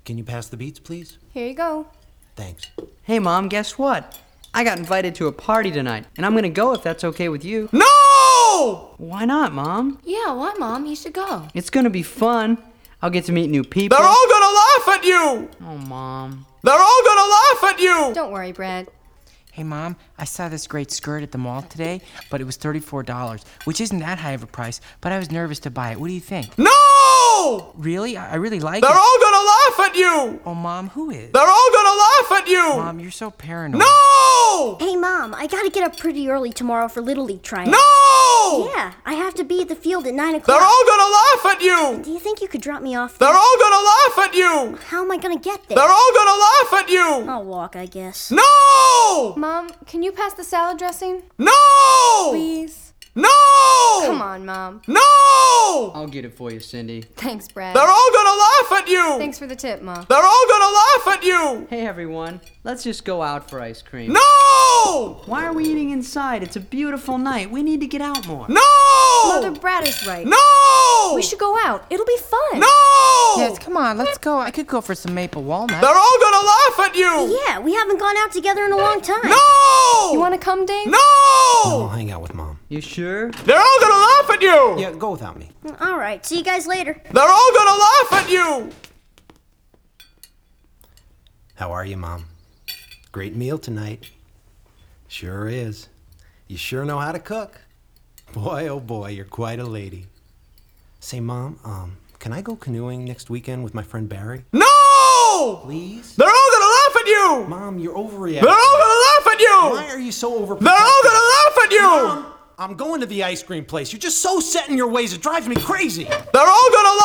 Can you pass the beets, please? Here you go. Thanks. Hey, Mom, guess what? I got invited to a party tonight, and I'm gonna go if that's okay with you. No! Why not, Mom? Yeah, why, Mom? You should go. It's gonna be fun. I'll get to meet new people. They're all gonna laugh at you! Oh, Mom. They're all gonna laugh at you! Don't worry, Brad. Hey, Mom, I saw this great skirt at the mall today, but it was $34, which isn't that high of a price, but I was nervous to buy it. What do you think? No! Really? I really like They're it. all gonna laugh at you! Oh, Mom, who is? They're all gonna laugh at you! Mom, you're so paranoid. No! Hey, Mom, I gotta get up pretty early tomorrow for Little League tryouts. No! Yeah, I have to be at the field at 9 o'clock. They're all gonna laugh at you! Do you think you could drop me off They're there? all gonna laugh at you! How am I gonna get there? They're all gonna laugh at you! I'll walk, I guess. No! Mom, can you pass the salad dressing? No! Please? No! Come on, Mom. No! I'll get it for you, Cindy. Thanks, Brad. They're all gonna laugh at you! Thanks for the tip, Mom. They're all gonna laugh at you! Hey, everyone. Let's just go out for ice cream. No! Why are we eating inside? It's a beautiful night. We need to get out more. No! Mother Brad is right. No! We should go out. It'll be fun. No! Yes, come on, let's go. I could go for some maple walnuts. They're all gonna laugh at you! Yeah, we haven't gone out together in a long time. No! You want to come, Dave? No! I'll hang out with Mom. You sure? They're all gonna laugh at you! Yeah, go without me. All right, see you guys later. They're all gonna laugh at you! How are you, Mom? Great meal tonight. Sure is. You sure know how to cook. Boy, oh boy, you're quite a lady. Say, Mom, can I go canoeing next weekend with my friend Barry? No! Please? They're all gonna laugh at you! Mom, you're overreacting. They're all gonna laugh at you! Why are you so overprotective? They're all gonna laugh at you! Mom, I'm going to the ice cream place. You're just so set in your ways, it drives me crazy. They're all gonna